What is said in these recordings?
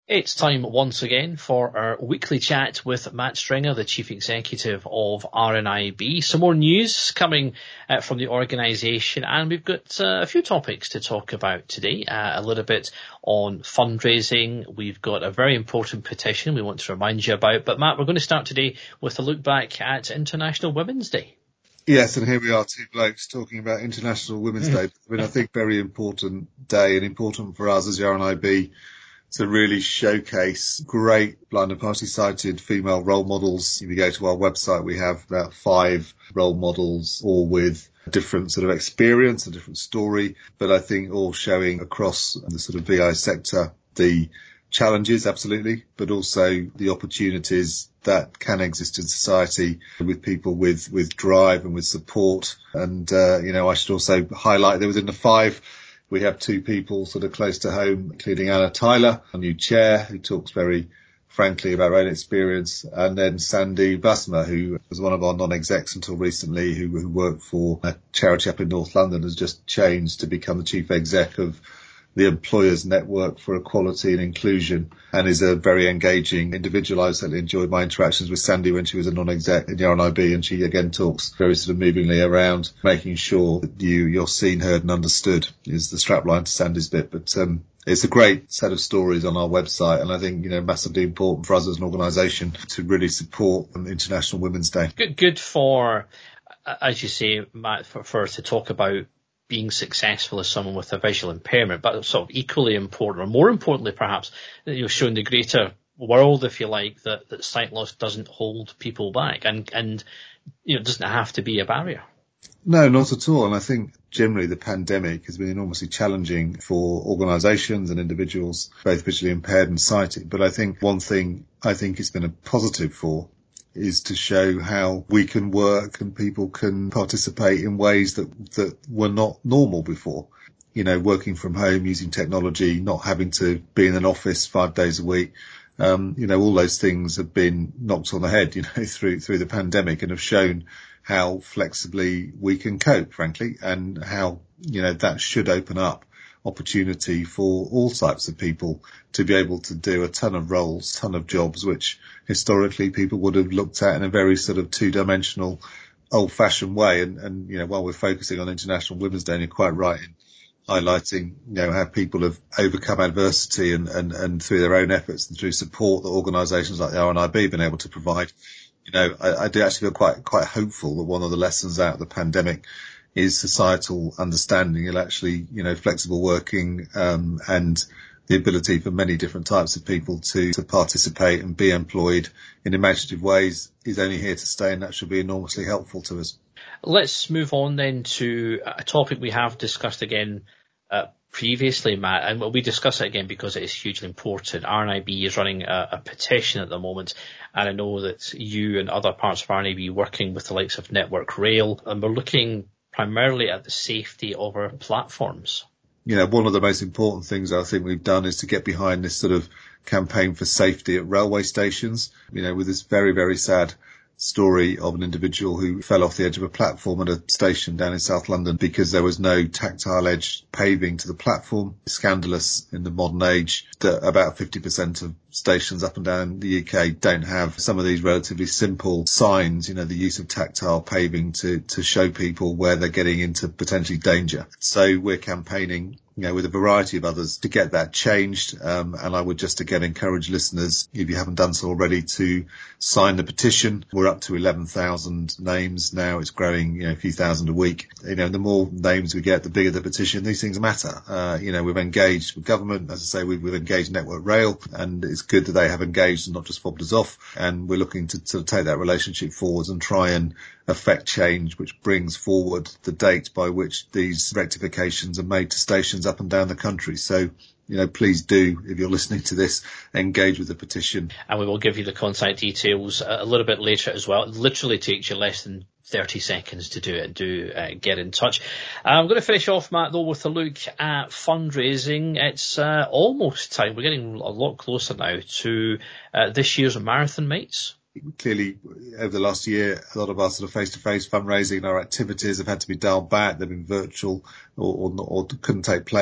It's time once again for our weekly chat with Matt Stringer, the Chief Executive of RNIB. Some more news coming from the organisation, and we've got a few topics to talk about today. A little bit on fundraising. We've got a very important petition we want to remind you about. But Matt, we're going to start today with a look back at International Women's Day. Yes, and here we are, two blokes talking about International Women's Day. I mean, I think very important day, and important for us as the RNIB to really showcase great blind and partially sighted female role models. If you go to our website, we have about 5 role models, all with different sort of experience, a different story, but I think all showing across the sort of VI sector the challenges, absolutely, but also the opportunities that can exist in society with people with drive and with support. And, I should also highlight that within the 5, we have 2 people sort of close to home, including Anna Tyler, our new chair, who talks very frankly about her own experience, and then Sandy Basma, who was one of our non-execs until recently, who worked for a charity up in North London, has just changed to become the chief exec of the Employers Network for Equality and Inclusion, and is a very engaging individual. I certainly enjoyed my interactions with Sandy when she was a non-exec in the RNIB, and she again talks very sort of movingly around making sure that you're seen, heard and understood is the strapline to Sandy's bit. But it's a great set of stories on our website, and I think, massively important for us as an organisation to really support International Women's Day. Good for, as you say, Matt, for us to talk about being successful as someone with a visual impairment, but sort of equally important, or more importantly perhaps, that you're showing the greater world, if you like, that sight loss doesn't hold people back and it doesn't have to be a barrier. No, not at all. And I think generally the pandemic has been enormously challenging for organisations and individuals, both visually impaired and sighted. But I think one thing I think it's been a positive for is to show how we can work and people can participate in ways that were not normal before. Working from home, using technology, not having to be in an office 5 days a week. All those things have been knocked on the head, through the pandemic, and have shown how flexibly we can cope, frankly, and how, that should open up opportunity for all types of people to be able to do a ton of roles, ton of jobs, which historically people would have looked at in a very sort of 2-dimensional, old-fashioned way. And while we're focusing on International Women's Day, and you're quite right in highlighting, how people have overcome adversity and through their own efforts and through support that organisations like the RNIB have been able to provide. I do actually feel quite hopeful that one of the lessons out of the pandemic is societal understanding, and actually, flexible working, and the ability for many different types of people to participate and be employed in imaginative ways is only here to stay, and that should be enormously helpful to us. Let's move on then to a topic we have discussed again previously, Matt, and we discuss it again because it is hugely important. RNIB is running a petition at the moment, and I know that you and other parts of RNIB are working with the likes of Network Rail, and we're looking primarily at the safety of our platforms. One of the most important things I think we've done is to get behind this sort of campaign for safety at railway stations, with this very, very sad story of an individual who fell off the edge of a platform at a station down in South London because there was no tactile edge paving to the platform. It's scandalous in the modern age that about 50% of stations up and down the UK don't have some of these relatively simple signs, the use of tactile paving to show people where they're getting into potentially danger. So we're campaigning, with a variety of others to get that changed. And I would just again encourage listeners, if you haven't done so already, to sign the petition. We're up to 11,000 names now. It's growing, a few thousand a week. The more names we get, the bigger the petition. These things matter. We've engaged with government. As I say, we've engaged Network Rail, and it's good that they have engaged and not just fobbed us off. And we're looking to sort of take that relationship forwards and try and affect change, which brings forward the date by which these rectifications are made to stations up and down the country. So, please do, if you're listening to this, engage with the petition. And we will give you the contact details a little bit later as well. It literally takes you less than 30 seconds to do it. Do get in touch. I'm going to finish off, Matt, though, with a look at fundraising. It's almost time. We're getting a lot closer now to this year's Marathon Mates. Clearly, over the last year, a lot of our sort of face-to-face fundraising, our activities have had to be dialed back. They've been virtual or couldn't take place.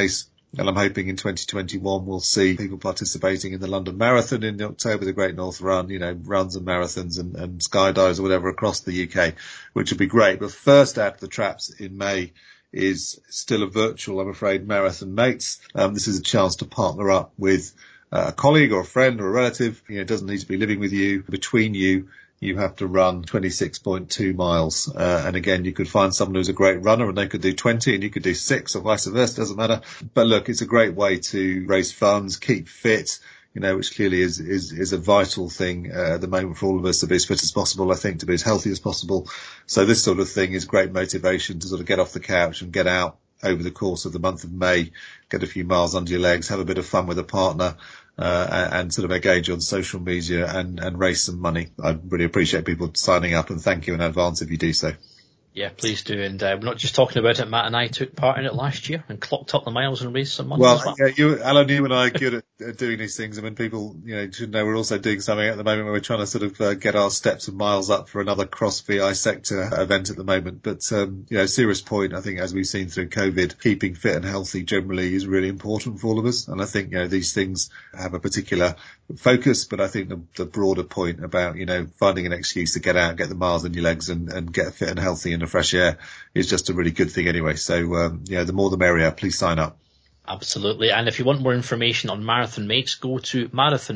And I'm hoping in 2021 we'll see people participating in the London Marathon in October, the Great North Run, runs and marathons and skydives or whatever across the UK, which would be great. But first out of the traps in May is still a virtual, I'm afraid, Marathon Mates. This is a chance to partner up with a colleague or a friend or a relative. It doesn't need to be living with you. Between you, you have to run 26.2 miles. And again, you could find someone who's a great runner and they could do 20 and you could do 6 or vice versa. Doesn't matter. But look, it's a great way to raise funds, keep fit, which clearly is a vital thing at the moment for all of us to be as fit as possible, I think, to be as healthy as possible. So this sort of thing is great motivation to sort of get off the couch and get out over the course of the month of May, get a few miles under your legs, have a bit of fun with a partner, and sort of engage on social media and raise some money. I really appreciate people signing up, and thank you in advance if you do so. Yeah, please do. And we're not just talking about it. Matt and I took part in it last year and clocked up the miles and raised some money as well. Yeah, Alan, you and I are good at doing these things. I mean, people, should know we're also doing something at the moment where we're trying to sort of get our steps and miles up for another Cross VI sector event at the moment. But, serious point. I think as we've seen through COVID, keeping fit and healthy generally is really important for all of us. And I think, these things have a particular focus, but I think the broader point about, finding an excuse to get out, get the miles in your legs and get fit and healthy in the fresh air is just a really good thing anyway. So, the more the merrier. Please sign up. Absolutely. And if you want more information on Marathon Mates, go to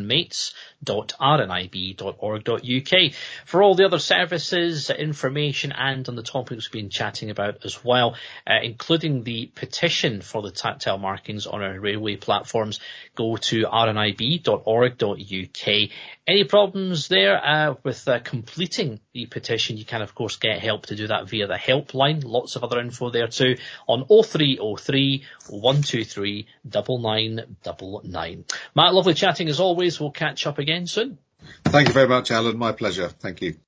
marathonmates.rnib.org.uk for all the other services, information, and on the topics we've been chatting about as well, including the petition for the tactile markings on our railway platforms. Go to rnib.org.uk. Any problems there with completing the petition, you can, of course, get help to do that via the helpline. Lots of other info there too on 0303 123 9999. Matt, lovely chatting as always. We'll catch up again soon. Thank you very much, Alan. My pleasure. Thank you.